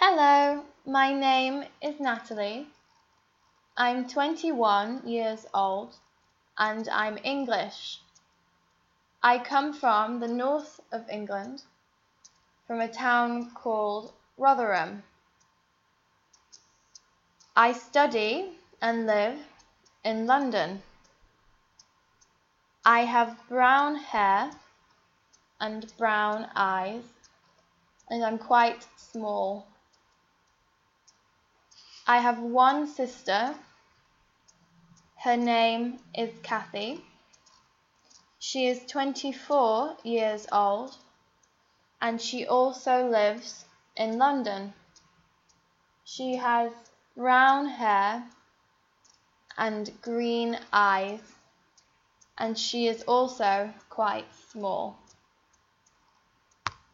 Hello, my name is Natalie. I'm 21 years old and I'm English. I come from the north of England, from a town called Rotherham. I study and live in London. I have brown hair and brown eyes, and I'm quite small. I have one sister. Her name is Kathy. She is 24 years old and she also lives in London. She has brown hair and green eyes, and she is also quite small.